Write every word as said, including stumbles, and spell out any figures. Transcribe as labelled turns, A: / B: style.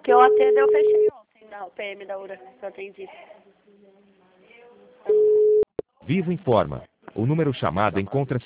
A: Que eu atendo, eu fechei ontem, da P M da URA, que eu atendi.
B: Vivo informa. O número chamado encontra-se